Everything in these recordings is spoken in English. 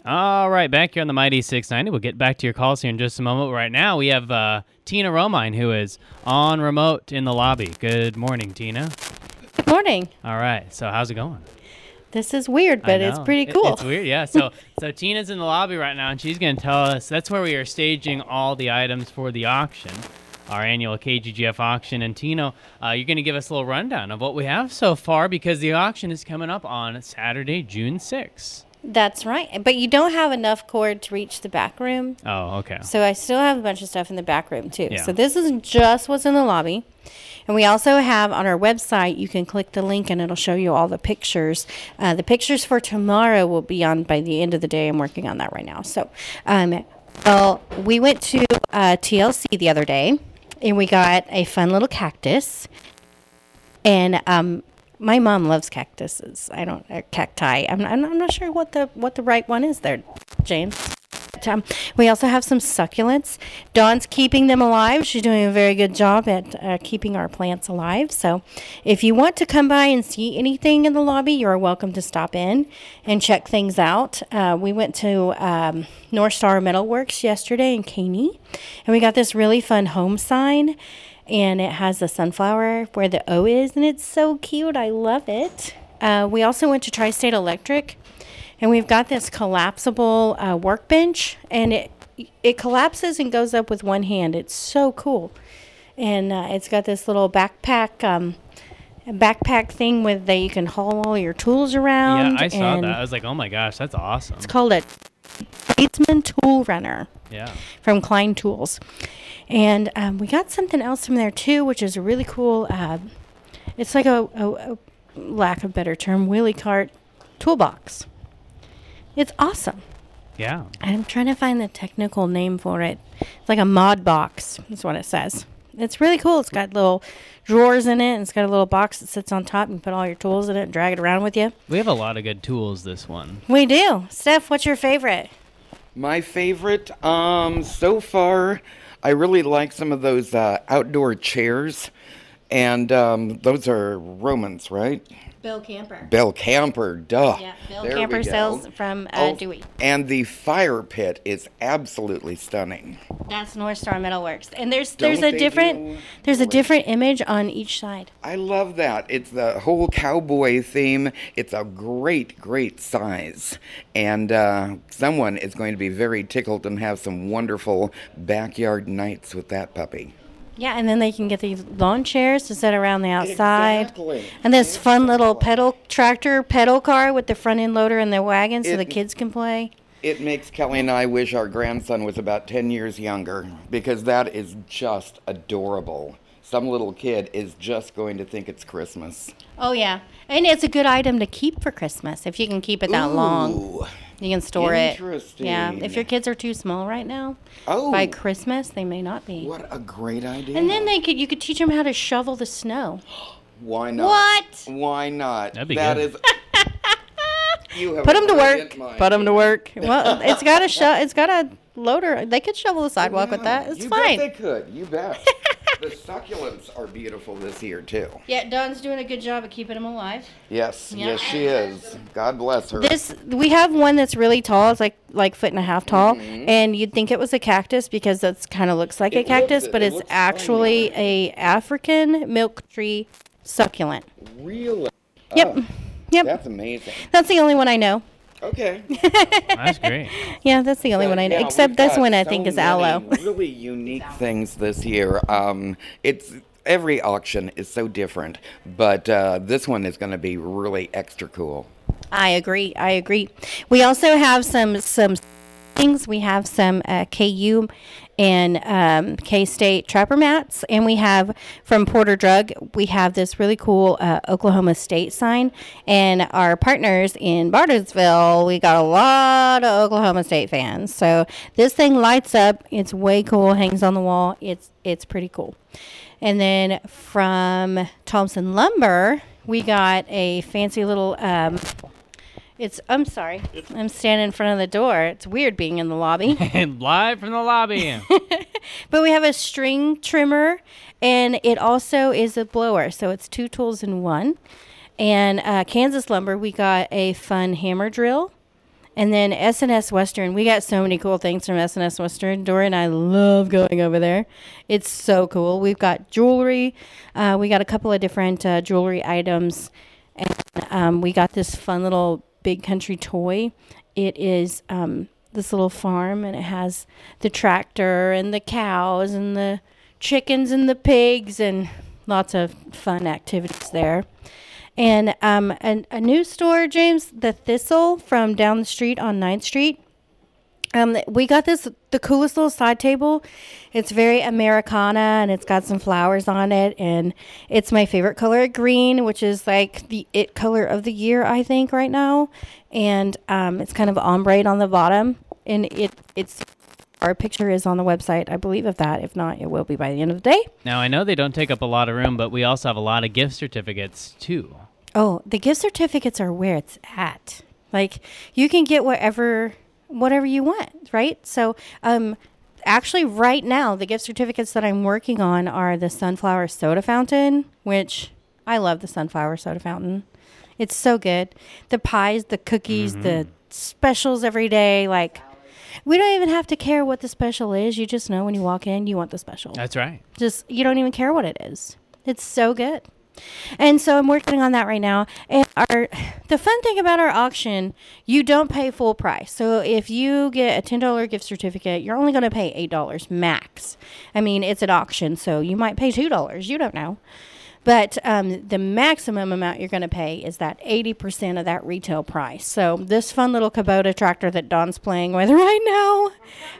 All right, back here on the Mighty 690. We'll get back to your calls here in just a moment. Right now, we have Tina Romine, who is on remote in the lobby. Good morning, Tina. Good morning. All right, so how's it going? This is weird, but it's pretty cool. It's weird, yeah. So Tina's in the lobby right now, and she's going to tell us that's where we are staging all the items for the auction, our annual KGGF auction. And Tino, you're going to give us a little rundown of what we have so far because the auction is coming up on Saturday, June 6th. That's right. But you don't have enough cord to reach the back room. Oh, okay. So I still have a bunch of stuff in the back room, too. Yeah. So this is just what's in the lobby. And we also have on our website, you can click the link and it'll show you all the pictures. The pictures for tomorrow will be on by the end of the day. I'm working on that right now. So, well, we went to TLC the other day and we got a fun little cactus. And my mom loves cactuses. Cacti. I'm not sure what the right one is there, James. We also have some succulents. Dawn's keeping them alive. She's doing a very good job at keeping our plants alive. So if you want to come by and see anything in the lobby, you're welcome to stop in and check things out. We went to North Star Metalworks yesterday in Caney, and we got this really fun home sign. And it has the sunflower where the O is, and it's so cute. I love it. We also went to Tri-State Electric, and we've got this collapsible workbench, and it collapses and goes up with one hand. It's so cool. And it's got this little backpack thing that you can haul all your tools around. Yeah, I saw that. I was like, oh my gosh, that's awesome. It's called a Tradesman Tool Runner. Yeah. From Klein Tools. And we got something else from there, too, which is a really cool, it's like a lack of better term, wheelie cart toolbox. It's awesome. Yeah. I'm trying to find the technical name for it. It's like a mod box, is what it says. It's really cool. It's got little drawers in it, and it's got a little box that sits on top. You can put all your tools in it and drag it around with you. We have a lot of good tools, this one. We do. Steph, what's your favorite? My favorite, so far, I really like some of those outdoor chairs, and those are Romans, right? Bill Camper. Bill Camper, duh. Yeah, Bill There Camper we go. sells from Dewey. And the fire pit is absolutely stunning. That's North Star Metalworks, and there's Don't a they different do different image on each side. I love that. It's the whole cowboy theme. It's a great size. And someone is going to be very tickled and have some wonderful backyard nights with that puppy. Yeah, and then they can get these lawn chairs to sit around the outside. Exactly. And this fun little pedal car with the front end loader and the wagon so the kids can play. It makes Kelly and I wish our grandson was about 10 years younger because that is just adorable. Some little kid is just going to think it's Christmas. Oh, yeah. And it's a good item to keep for Christmas if you can keep it that long. Ooh, You can store it. interesting. Yeah. If your kids are too small right now, by Christmas, they may not be. What a great idea. And then you could teach them how to shovel the snow. Why not? What? Why not? That'd be That good. is. You have Put a them to brilliant work. mind. Put them to work. Well, it's got a loader. They could shovel the sidewalk with that. It's you fine. bet they could. You bet. The succulents are beautiful this year, too. Yeah, Dawn's doing a good job of keeping them alive. Yes, Yeah. yes, she is. God bless her. We have one that's really tall. It's like foot and a half tall, and you'd think it was a cactus because that kind of looks like a cactus, but it's actually a African milk tree succulent. Really? Yep. Oh, Yep. that's amazing. That's the only one I know. Okay. That's great. Yeah, that's the only one I know. Yeah, Except we've this got one I so think is many aloe. Really unique things this year. It's every auction is so different, but this one is going to be really extra cool. I agree. We also have some things. We have some KU and K-State trapper mats, and we have from Porter Drug, we have this really cool Oklahoma State sign, and our partners in Bartlesville, we got a lot of Oklahoma State fans. So this thing lights up. It's way cool. Hangs on the wall. It's pretty cool. And then from Thompson Lumber, we got a fancy little I'm sorry. I'm standing in front of the door. It's weird being in the lobby. Live from the lobby. But we have a string trimmer, and it also is a blower. So it's two tools in one. And Kansas Lumber, we got a fun hammer drill. And then S&S Western, we got so many cool things from S&S Western. Dora and I love going over there. It's so cool. We've got jewelry. We got a couple of different jewelry items. And we got this fun little Big Country toy. It is this little farm, and it has the tractor and the cows and the chickens and the pigs and lots of fun activities there. And a new store, James, the Thistle from down the street on 9th Street. We got the coolest little side table. It's very Americana, and it's got some flowers on it. And it's my favorite color, green, which is like the it color of the year, I think, right now. And it's kind of ombre on the bottom. And it's our picture is on the website, I believe, of that. If not, it will be by the end of the day. Now, I know they don't take up a lot of room, but we also have a lot of gift certificates, too. Oh, the gift certificates are where it's at. Like, you can get whatever you want, right? So, actually, right now, the gift certificates that I'm working on are the Sunflower Soda Fountain, which I love the Sunflower Soda Fountain. It's so good. The pies, the cookies, the specials every day. Like, we don't even have to care what the special is. You just know when you walk in, you want the special. That's right. Just, you don't even care what it is. It's so good. And so I'm working on that right now. And the fun thing about our auction, you don't pay full price. So if you get a $10 gift certificate, you're only going to pay $8 max. I mean, it's an auction, so you might pay $2. You don't know. But the maximum amount you're going to pay is that 80% of that retail price. So this fun little Kubota tractor that Dawn's playing with right now.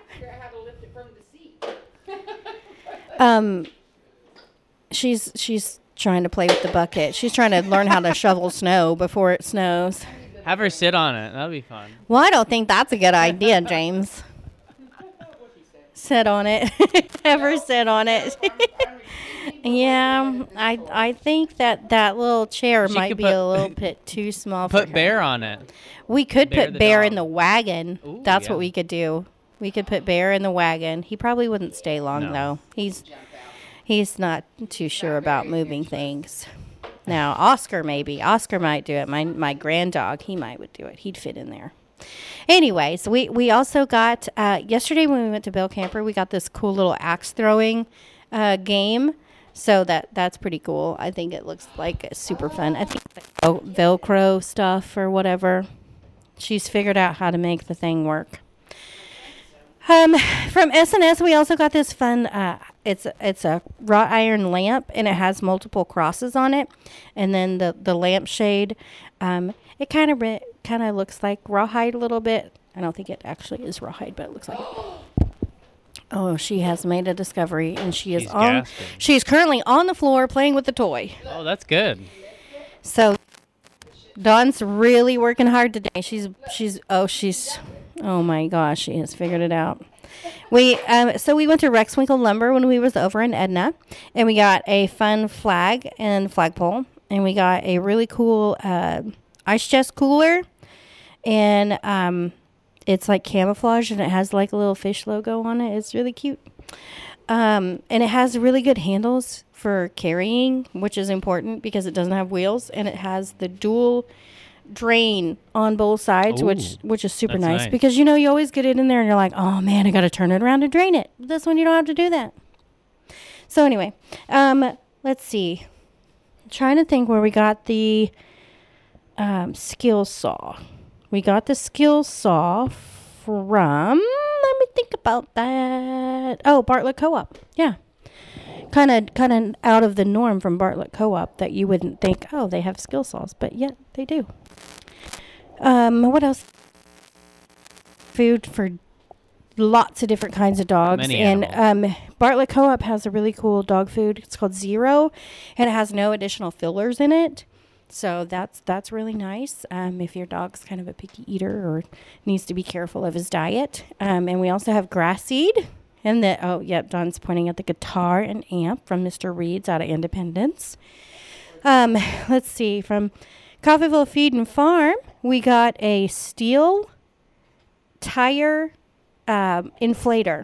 She's trying to play with the bucket. She's trying to learn how to shovel snow before it snows. Have her sit on it. That'll be fun. Well, I don't think that's a good idea, James. Sit on it. Have her sit on it. Yeah, I think that little chair might be a little bit too small for her. Put Bear on it. We could Bear put the Bear dog. in the wagon. Ooh, That's yeah. what we could do. We could put Bear in the wagon. He probably wouldn't stay long, No. though. He's not too sure about moving things. Now, Oscar maybe. Oscar might do it. My grand dog, he would do it. He'd fit in there. Anyways, we also got, yesterday when we went to Bell Camper, we got this cool little axe throwing game. So that's pretty cool. I think it looks like it's super fun. I think it's like Velcro stuff or whatever. She's figured out how to make the thing work. From S&S, we also got this fun, it's a wrought iron lamp, and it has multiple crosses on it. And then the lampshade, it kind of looks like rawhide a little bit. I don't think it actually is rawhide, but it looks like it. Oh, she has made a discovery, and she's currently on the floor playing with the toy. Oh, that's good. So Dawn's really working hard today. Oh my gosh, she has figured it out. So we went to Rex Winkle Lumber when we was over in Edna, and we got a fun flag and flagpole, and we got a really cool ice chest cooler, and it's like camouflage, and it has like a little fish logo on it. It's really cute. And it has really good handles for carrying, which is important because it doesn't have wheels, and it has the dual drain on both sides. Ooh, which is super that's nice because you always get it in there and you're like, oh man, I gotta turn it around to drain it. This one you don't have to do that. So anyway, let's see, I'm trying to think where we got the skill saw. We got the skill saw from, let me think about that. Oh, Bartlett Co-op. Yeah. Kind of out of the norm from Bartlett Co-op that you wouldn't think, oh, they have skill saws, but yet they do. What else? Food for lots of different kinds of dogs. Many and animals. Bartlett Co-op has a really cool dog food. It's called Zero, and it has no additional fillers in it. So that's really nice if your dog's kind of a picky eater or needs to be careful of his diet. And we also have grass seed. And Dawn's pointing at the guitar and amp from Mr. Reed's out of Independence. Let's see, from Coffeyville Feed and Farm, we got a steel tire inflator.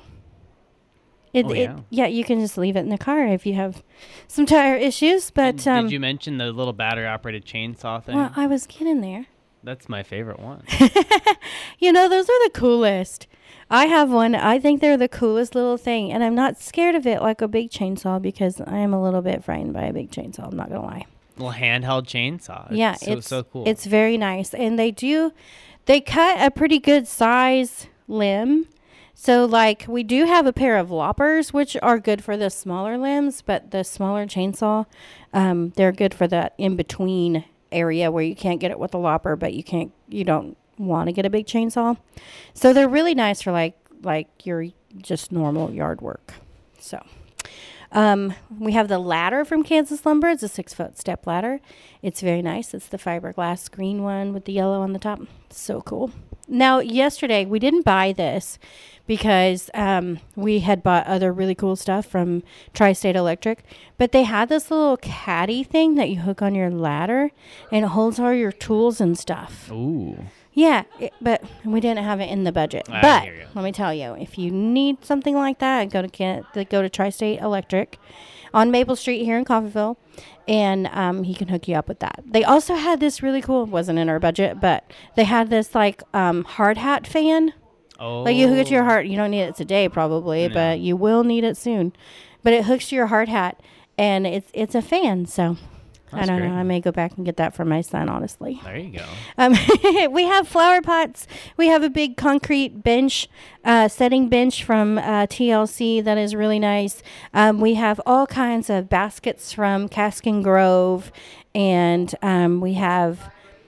You can just leave it in the car if you have some tire issues. But did you mention the little battery-operated chainsaw thing? Well, I was getting there. That's my favorite one. Those are the coolest. I have one. I think they're the coolest little thing, and I'm not scared of it like a big chainsaw because I am a little bit frightened by a big chainsaw. I'm not gonna lie. Little handheld chainsaw. Yeah, it's so cool. It's very nice, and they cut a pretty good size limb. So, like, we do have a pair of loppers, which are good for the smaller limbs, but the smaller chainsaw, they're good for that in-between area where you can't get it with a lopper, but you don't want to get a big chainsaw. So they're really nice for, like your just normal yard work. So, we have the ladder from Kansas Lumber. It's a 6-foot step ladder. It's very nice. It's the fiberglass green one with the yellow on the top. So cool. Now, yesterday, we didn't buy this because we had bought other really cool stuff from Tri-State Electric. But they had this little caddy thing that you hook on your ladder, and it holds all your tools and stuff. Ooh. Yeah, but we didn't have it in the budget. I But hear you. let me tell you, if you need something like that, go to Tri-State Electric on Maple Street here in Coffeyville, and he can hook you up with that. They also had this really cool, wasn't in our budget, but they had this like hard hat fan. Oh. Like you hook it to your heart. You don't need it today probably, No. but you will need it soon. But it hooks to your hard hat, and it's a fan, so... That's I don't great. know. I may go back and get that for my son, honestly. There you go. We have flower pots. We have a big concrete bench, setting bench from TLC that is really nice. We have all kinds of baskets from Caskin Grove, and we have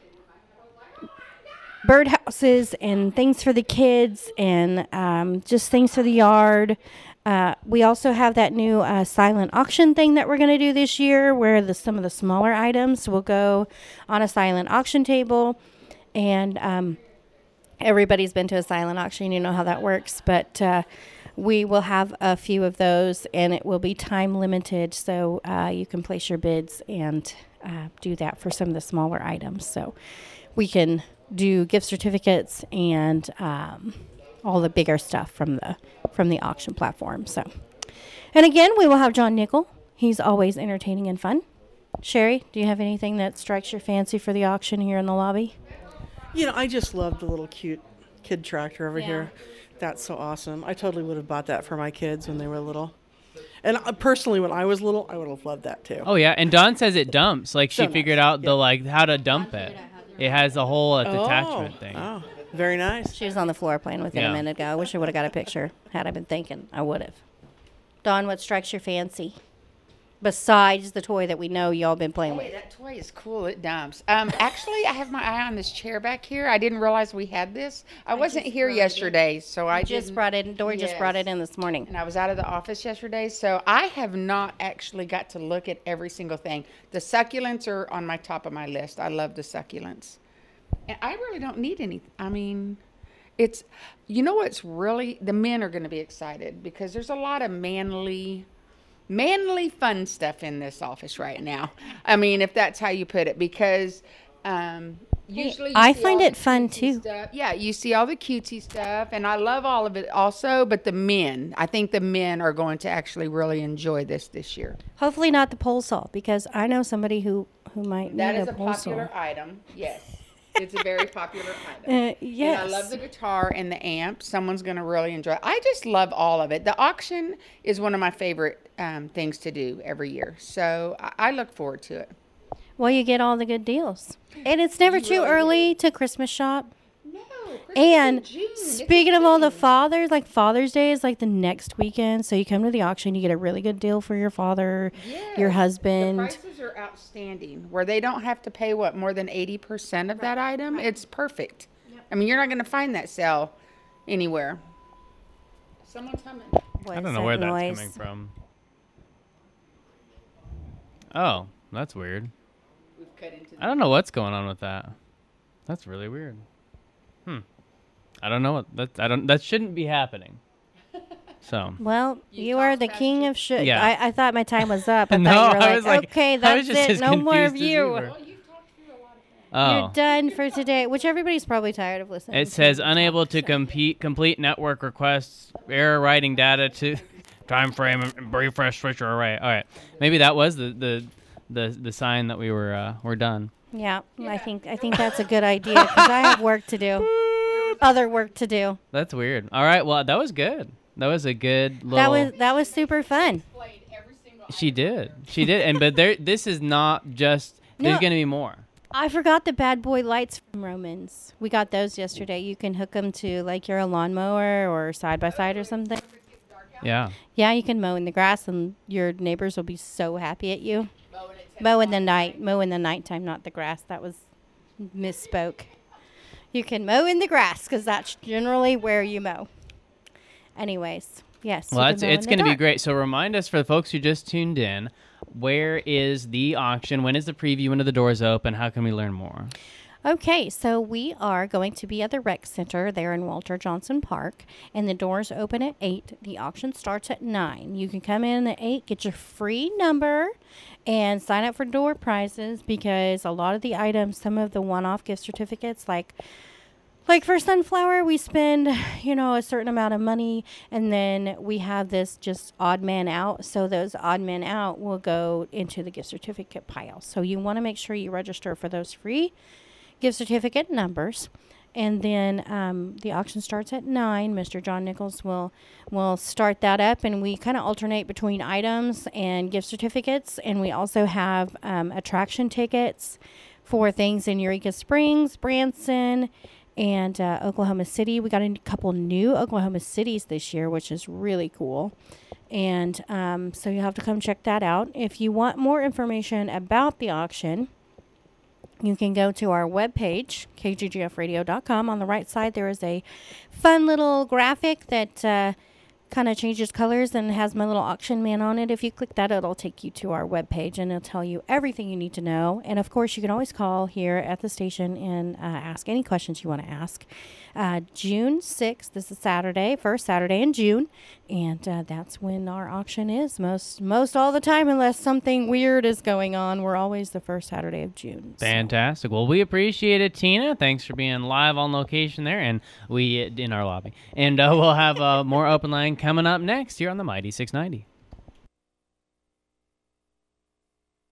birdhouses and things for the kids, and just things for the yard. We also have that new silent auction thing that we're going to do this year where some of the smaller items will go on a silent auction table. And everybody's been to a silent auction. You know how that works. But we will have a few of those, and it will be time limited. So you can place your bids and do that for some of the smaller items. So we can do gift certificates and all the bigger stuff from the auction platform. So, and again, we will have John Nickel. He's always entertaining and fun. Sherry, do you have anything that strikes your fancy for the auction here in the lobby? I just love the little cute kid tractor over here. That's so awesome. I totally would have bought that for my kids when they were little. And personally, when I was little, I would have loved that too. Oh, yeah. And Dawn says it dumps. Like, she So figured nice. out how to dump it. It has a whole attachment thing. Oh, very nice. She was on the floor playing with it Yeah. a minute ago. I wish I would have got a picture. Had I been thinking, I would have. Dawn, what strikes your fancy? Besides the toy that we know y'all been playing Hey, with. that toy is cool. It dumps. Actually, I have my eye on this chair back here. I didn't realize we had this. I wasn't here yesterday, so I Just brought it. Dory just brought it in this morning. And I was out of the office yesterday, so I have not actually got to look at every single thing. The succulents are on my top of my list. I love the succulents. And I really don't need any. I mean, it's, what's really, the men are going to be excited because there's a lot of manly fun stuff in this office right now. I mean, if that's how you put it, because usually you I see find all it the fun, cutesy too. stuff. Yeah, you see all the cutesy stuff, and I love all of it also, but I think the men are going to actually really enjoy this year. Hopefully not the pole saw, because I know somebody who might That need is a a pole popular saw. item, yes. It's a very popular item. Yes. And I love the guitar and the amp. Someone's going to really enjoy it. I just love all of it. The auction is one of my favorite things to do every year. So I look forward to it. Well, you get all the good deals. And it's never too really early to Christmas shop. No, And speaking of all the fathers, like Father's Day is like the next weekend. So you come to the auction, you get a really good deal for your father, your husband. The prices are outstanding, where they don't have to pay, more than 80% of that item? It's perfect. I mean, you're not going to find that sale anywhere. Someone's coming. What I is don't know that where noise? that's coming from. Oh, that's weird. We've cut into I don't know what's going on with that. That's really weird. I don't know what that shouldn't be happening. So. Well, you are the king of shit. Yeah. I thought my time was up. I No, thought you were I was like, okay, I that's was just it. as No more of confused as you you. were. You're Oh. done for today, which everybody's probably tired of listening. It says unable to complete network requests, error writing data to time frame and refresh switcher array. All right, maybe that was the sign that we're done. Yeah, I think that's a good idea because I have work to do. Other work to do. That's weird. All right, well, that was good. That was a good little. That was super fun. She did, and but this is not just. There's No. gonna be more. I forgot the bad boy lights from Romans. We got those yesterday. You can hook them to like your lawnmower or side by side or something. Yeah. Yeah, you can mow in the grass, and your neighbors will be so happy at you. Mow in the nighttime, not the grass. That was misspoke. You can mow in the grass because that's generally where you mow. Anyways, yes. Well, you can mow it's in the going to be dark. great. So remind us, for the folks who just tuned in, where is the auction? When is the preview? When do the doors open? How can we learn more? Okay, so we are going to be at the rec center there in Walter Johnson Park, and the doors open at 8. The auction starts at 9. You can come in at 8, get your free number, and sign up for door prizes because a lot of the items, some of the one-off gift certificates, like for Sunflower, we spend, a certain amount of money, and then we have this just odd man out. So those odd men out will go into the gift certificate pile. So you want to make sure you register for those free gift certificate numbers. And then the auction starts at 9. Mr. John Nichols will start that up, and we kind of alternate between items and gift certificates. And we also have attraction tickets for things in Eureka Springs, Branson, and Oklahoma City. We got a couple new Oklahoma cities this year, which is really cool. And so you'll have to come check that out. If you want more information about the auction, you can go to our webpage, kggfradio.com. On the right side, there is a fun little graphic that kind of changes colors and has my little auction man on it. If you click that, it'll take you to our webpage, and it'll tell you everything you need to know. And, of course, you can always call here at the station and ask any questions you want to ask. June 6th, this is Saturday, first Saturday in June, and that's when our auction is. Most all the time, unless something weird is going on, we're always the first Saturday of June. So. Fantastic. Well, we appreciate it, Tina. Thanks for being live on location there, and we in our lobby. And we'll have more open line coming up next here on the Mighty 690.